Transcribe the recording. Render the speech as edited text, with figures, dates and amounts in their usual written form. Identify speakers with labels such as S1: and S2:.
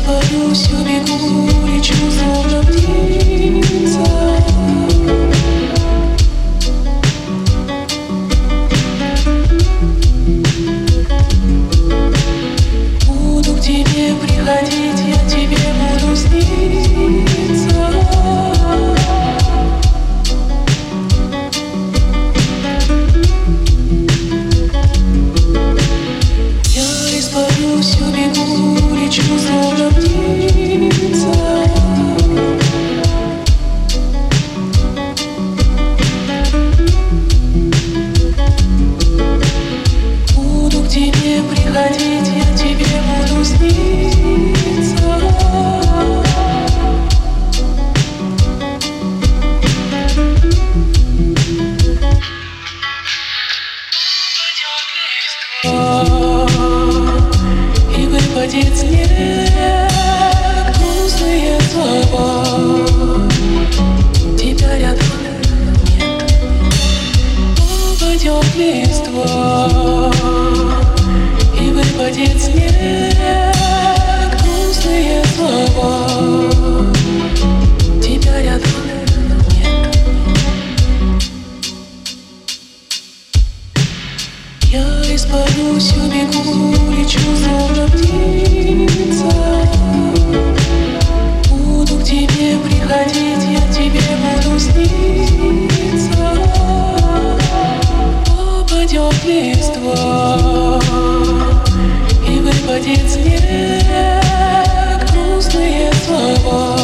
S1: испарюсь, убегу, лечу словно птица. Буду к тебе приходить, я тебе буду сниться. Я испарюсь, убегу, лечу словно птица. Буду к тебе приходить, я тебе буду сниться. И выпадет снег, грустные слова. Тебя рядом нет. Упадет листва, и выпадет снег, грустные слова. Тебя рядом нет. Я испарюсь, убегу, лечу словно птица. Буду к тебе приходить, я тебе буду сниться. Попадет листва, и выпадет снег, грустные слова.